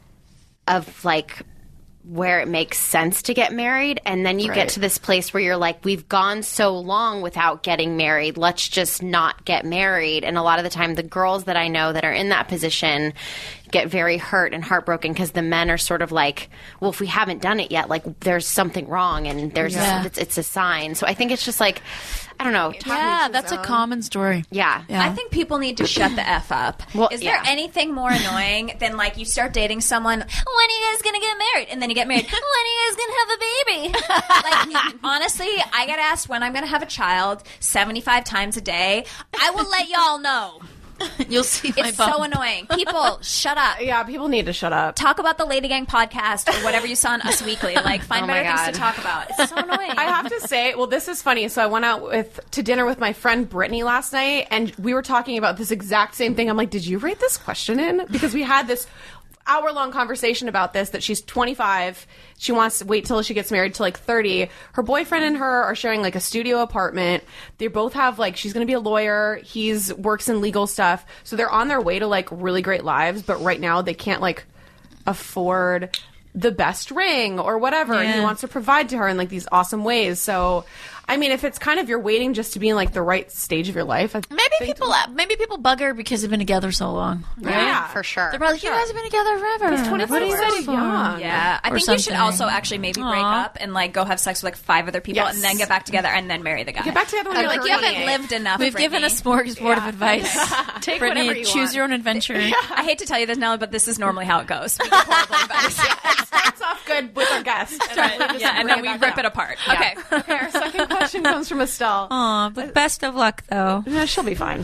of like where it makes sense to get married, and then you Right. get to this place where you're like, we've gone so long without getting married, let's just not get married. And a lot of the time the girls that I know that are in that position get very hurt and heartbroken because the men are sort of like, well, if we haven't done it yet, like there's something wrong and there's Yeah. it's, it's a sign. So I think it's just like, I don't know. Yeah, that's a common story. Yeah. Yeah. I think people need to shut the F up. Well, Is there yeah. anything more annoying than like you start dating someone, when are you guys going to get married? And then you get married, when are you guys going to have a baby? Like, honestly, I get asked when I'm going to have a child seventy-five times a day. I will let y'all know. You'll see my It's bum. so annoying. People, shut up. Yeah, people need to shut up. Talk about the Lady Gang podcast or whatever you saw on Us Weekly. Like, find Oh my better things God. to talk about. It's so annoying. I have to say, well, this is funny. So I went out with to dinner with my friend Brittany last night, and we were talking about this exact same thing. I'm like, did you write this question in? Because we had this hour-long conversation about this, that she's twenty-five. She wants to wait till she gets married to like thirty. Her boyfriend and her are sharing like a studio apartment. They both have like, she's going to be a lawyer. He's works in legal stuff. So they're on their way to like really great lives. But right now they can't like afford the best ring or whatever. And he Yeah. wants to provide to her in like these awesome ways. So, I mean, if it's kind of you're waiting just to be in like the right stage of your life, I Maybe think- people maybe people bug her because they've been together so long. Right? Yeah. For sure. They're probably like, you guys have been together forever. He's twenty-five, What are you so waiting for? young. Yeah, I Or think you should something. also actually maybe break Aw. up and like go have sex with like five other people Yes. and then get back together and then marry the guy. Get back together when I'm you're like, like you haven't twenty-eight. lived enough. We've given a Brittany. smorgasbord of advice. Take Brittany, whatever you choose want. your own adventure. I hate to tell you this, Nelly, but this is normally how it goes. We give horrible advice. It starts off good with our guests. Yeah, and then we rip it apart. Okay. Okay, our second question comes from Estelle. Aw, but best of luck, though. No, she'll be fine.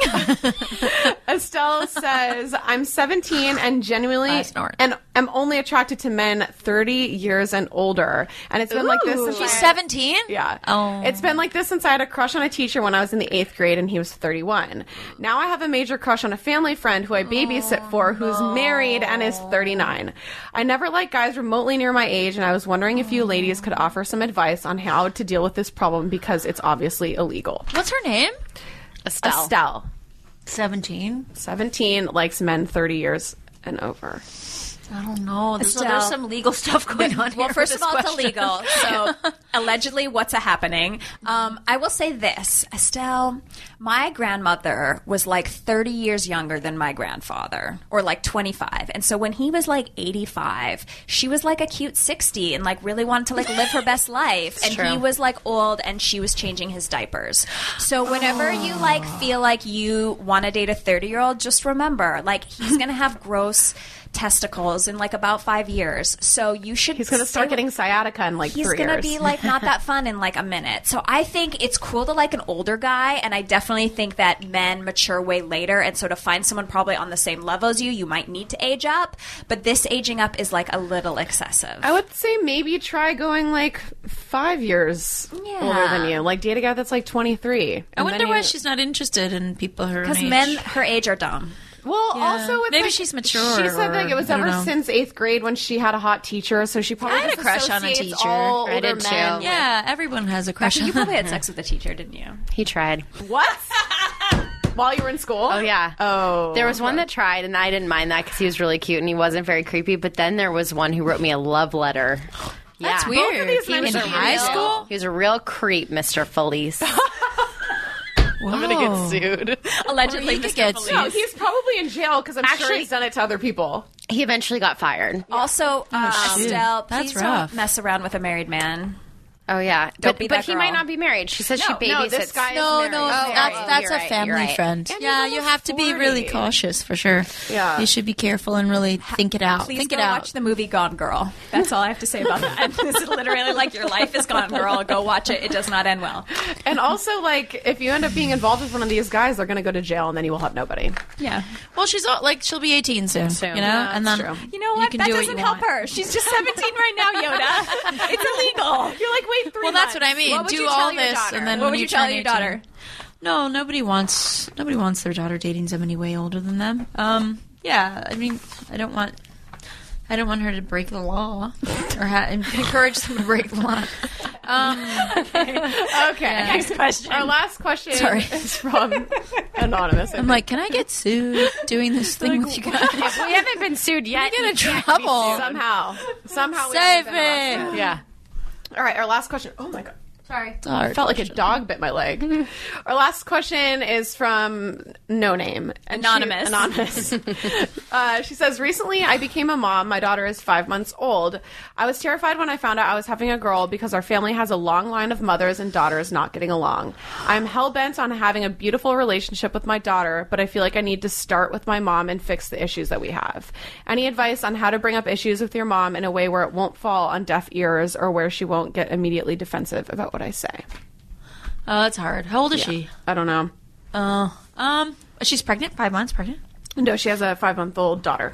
Estelle says, I'm seventeen and genuinely I snort. and am only attracted to men thirty years and older. And it's been like this since She's I- seventeen? Yeah. Oh. It's been like this since I had a crush on a teacher when I was in the eighth grade and he was thirty-one. Now I have a major crush on a family friend who I babysit for who's married and is thirty-nine. I never liked guys remotely near my age, and I was wondering if you ladies could offer some advice on how to deal with this problem because it's obviously illegal. What's her name? Estelle. Estelle. seventeen. seventeen likes men thirty years and over. I don't know. There's, Estelle. there's some legal stuff going on here. Well, first with of all, this it's question. illegal. So, allegedly, what's a happening? Um, I will say this, Estelle. My grandmother was like thirty years younger than my grandfather, or like twenty-five. And so when he was like eighty-five, she was like a cute sixty and like really wanted to like live her best life. And true. he was like old, and she was changing his diapers. So whenever you like feel like you want to date a thirty-year-old, just remember, like he's gonna have gross testicles in like about five years. So you should. He's going to start stay- getting sciatica in like He's three gonna years. be like not that fun in like a minute. So I think it's cool to like an older guy, and I definitely think that men mature way later. And so to find someone probably on the same level as you, you might need to age up. But this aging up is like a little excessive. I would say maybe try going like five years Yeah. older than you. Like date a guy that's like twenty-three. I wonder why she's not interested in people her own Because age. men her age are dumb. Well, Yeah. also with Maybe like, she's mature She said like or- it was I don't ever know. since eighth grade when she had a hot teacher, so she probably I had a just crush on a associates teacher. All I older did too. men. Yeah, everyone has a crush Becky, on you probably her. had sex with a teacher, didn't you? He tried. What? While you were in school? Oh yeah. Oh. There was one that tried, and I didn't mind that because he was really cute and he wasn't very creepy. But then there was one who wrote me a love letter. Yeah. That's weird. Both of these He men was should a be high real. school? He was a real creep, Mister Felice. I'm gonna get sued. Allegedly, He could Mister get Felice. sued. No, he's probably in jail because I'm sure Actually- he's done it to other people. He eventually got fired. Also, uh, shoot. Estelle, That's please rough. don't mess around with a married man. Oh yeah, Don't but, be but that he girl. might not be married. She says she No, babysits. no, this guy is No, married. no, Oh, that's yeah, that's you're a right, family you're right. friend. And Yeah, he's you almost have to be really forty. cautious for sure. Yeah. You should be careful and really think it out. Please think go it out. watch the movie Gone Girl. That's all I have to say about that. This is literally like your life is gone, girl. Go watch it. It does not end well. And also, like, if you end up being involved with one of these guys, they're going to go to jail, and then you will have nobody. Yeah. Well, she's all, like she'll be eighteen soon, Soon. you know, Yeah, and that's then true. You know what? can that do what doesn't you help want. her. She's just seventeen right now, Yoda. It's illegal. You're like, wait, three Well, that's what I months. mean. What would Do you all tell your this, daughter? and then What when would you turn tell your daughter? eighteen No, nobody wants nobody wants their daughter dating somebody way older than them. Um, yeah, I mean, I don't want I don't want her to break the law or ha- encourage them to break the law. Um, Okay. Next question. Our last question Sorry. is from Anonymous. I I'm think. like, can I get sued doing this thing with you guys? We haven't been sued yet. Get in trouble. somehow. Somehow we Save haven't been arrested. it. Yeah. All right, our last question. Oh, my God. Sorry. Sorry. Felt like a dog bit my leg. Our last question is from No Name. And she- Anonymous. anonymous. uh, she says, recently I became a mom. My daughter is five months old. I was terrified when I found out I was having a girl because our family has a long line of mothers and daughters not getting along. I'm hell-bent on having a beautiful relationship with my daughter, but I feel like I need to start with my mom and fix the issues that we have. Any advice on how to bring up issues with your mom in a way where it won't fall on deaf ears or where she won't get immediately defensive about what I say? Oh, that's hard. How old is she? I don't know. Oh, um, she's pregnant. Five months pregnant. No, she has a five-month-old daughter.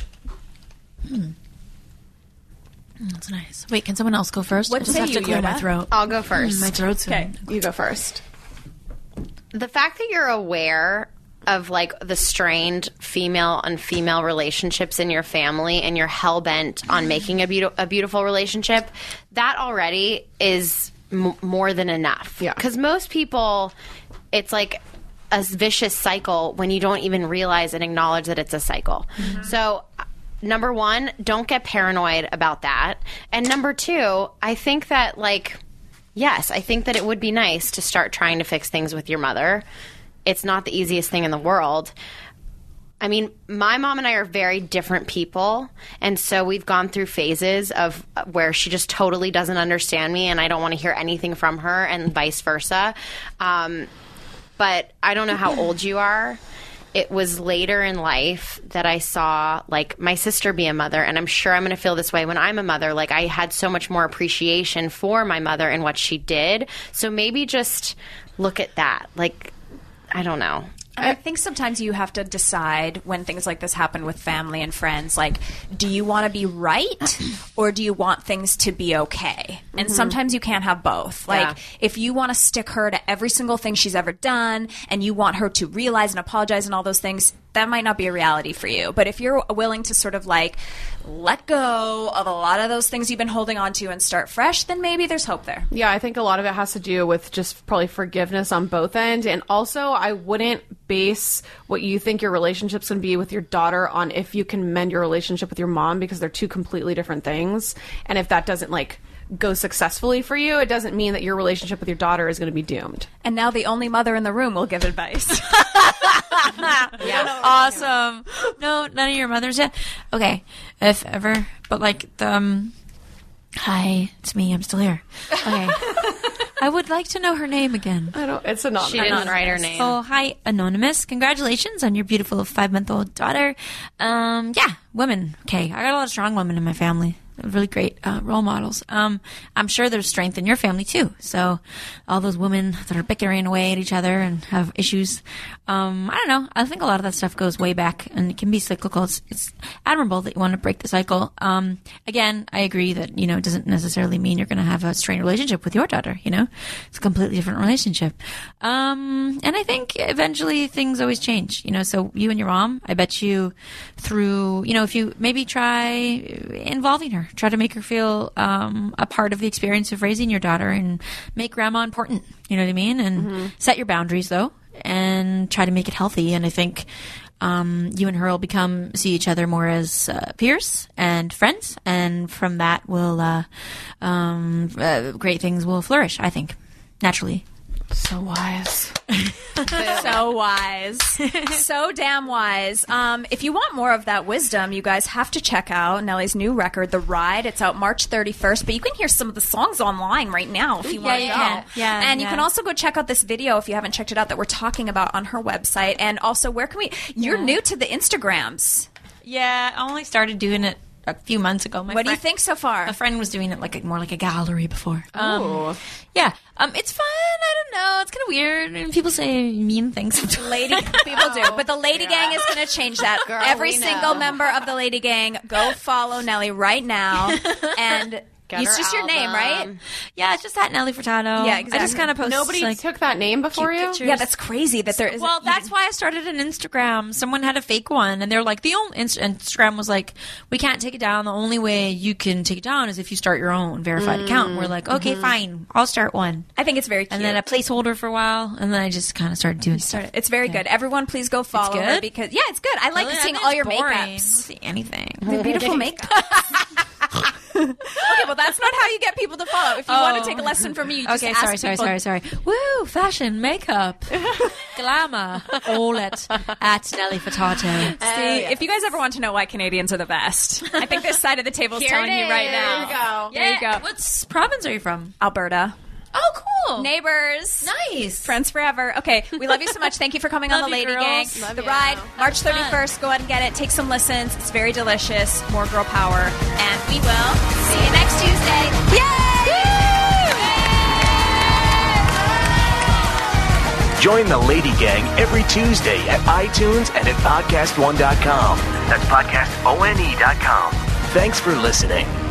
That's nice. Wait, can someone else go first? What I just say have to you, clear my Yoda? throat. I'll go first. My throat's Okay. You go first. The fact that you're aware of like the strained female and female relationships in your family and you're hell-bent on making a, beauti- a beautiful relationship, that already is m- more than enough. Yeah. Because most people, it's like a vicious cycle when you don't even realize and acknowledge that it's a cycle. So uh, number one, don't get paranoid about that. And number two, I think that like, yes, I think that it would be nice to start trying to fix things with your mother. It's not the easiest thing in the world. I mean, my mom and I are very different people, and so we've gone through phases of uh, where she just totally doesn't understand me, and I don't want to hear anything from her, and vice versa. Um, but I don't know how old you are. It was later in life that I saw, like, my sister be a mother, and I'm sure I'm going to feel this way when I'm a mother. Like, I had so much more appreciation for my mother and what she did. So maybe just look at that. Like, I don't know. I think sometimes you have to decide when things like this happen with family and friends, like, do you want to be right or do you want things to be okay? And sometimes you can't have both. Like, Yeah. if you want to stick her to every single thing she's ever done and you want her to realize and apologize and all those things, that might not be a reality for you. But if you're willing to sort of like let go of a lot of those things you've been holding on to and start fresh, then maybe there's hope there. Yeah, I think a lot of it has to do with just probably forgiveness on both ends. And also, I wouldn't base what you think your relationship's going to be with your daughter on if you can mend your relationship with your mom, because they're two completely different things. And if that doesn't, like, go successfully for you, it doesn't mean that your relationship with your daughter is going to be doomed. And now the only mother in the room will give advice. Yeah. Awesome. No, none of your mothers yet? Okay. If ever. But like the um hi, it's me, I'm still here. Okay. I would like to know her name again. I don't it's anonymous. She didn't write her name. Oh, hi, Anonymous. Congratulations on your beautiful five-month-old daughter. Um, yeah, women. Okay. I got a lot of strong women in my family. Really great uh, role models. Um, I'm sure there's strength in your family too. So all those women that are bickering away at each other and have issues, um, I don't know. I think a lot of that stuff goes way back and it can be cyclical. It's, it's admirable that you want to break the cycle. Um, again, I agree that, you know, it doesn't necessarily mean you're going to have a strained relationship with your daughter, you know? It's a completely different relationship. Um, and I think eventually things always change, you know? So you and your mom, I bet you through, you know, if you maybe try involving her, try to make her feel um, a part of the experience of raising your daughter and make grandma important. You know what I mean? And mm-hmm. set your boundaries, though, and try to make it healthy. And I think um, you and her will become, see each other more as uh, peers and friends. And from that will, uh, um, uh, great things will flourish, I think, naturally. So wise. So wise. So damn wise. Um, if you want more of that wisdom, you guys have to check out Nelly's new record, The Ride. It's out March thirty-first, but you can hear some of the songs online right now if you Yeah, want to you go. can. Yeah, and yeah. you can also go check out this video if you haven't checked it out that we're talking about on her website. And also, where can we... You're Yeah. new to the Instagrams. Yeah, I only started doing it a few months ago. My What do you friend- think so far? A friend was doing it like a, more like a gallery before. Um, Ooh. yeah, um, it's fun. I don't know. It's kind of weird, and people say mean things sometimes. Lady people do, but the Lady Gang is going to change that. Girl, Every we single know. member of the Lady Gang, go follow Nelly right now, and Get it's her just your name, right? album. Yeah, it's just that Nelly Furtado. Yeah, I exactly. just kind of post Nobody like, took that name before cute you? pictures. Yeah, that's crazy that there is. Well, that's why I started an Instagram. Someone had a fake one, and they're like, the only Inst- Instagram was like, we can't take it down. The only way you can take it down is if you start your own verified account. And we're like, okay, fine, I'll start one. I think it's very cute. And then a placeholder for a while, and then I just kind of started doing stuff. It's very good. Everyone, please go follow her good? because yeah, it's good. I like Really? seeing I mean, all it's your boring. I don't makeups. see anything. The beautiful makeup. Okay, well, that's not how you get people to follow. If you want to take a lesson from me, you just Okay, ask sorry, sorry, people- sorry, sorry. Woo, fashion, makeup, glamour, all at, at Nelly Furtado. See, if you guys ever want to know why Canadians are the best, I think this side of the table is Here telling it you right is. now. There you go. There you go. What province are you from? Alberta. Oh, cool. Neighbors. Nice. Friends forever. Okay, we love you so much. Thank you for coming on Love the you, Lady girls. Gang. Love the you. Ride, March Fun. thirty-first. Go out and get it. Take some listens. It's very delicious. More girl power. And we will see you next Tuesday. Yay! Join the Lady Gang every Tuesday at iTunes and at podcast one dot com. That's podcast O N E dot com. Thanks for listening.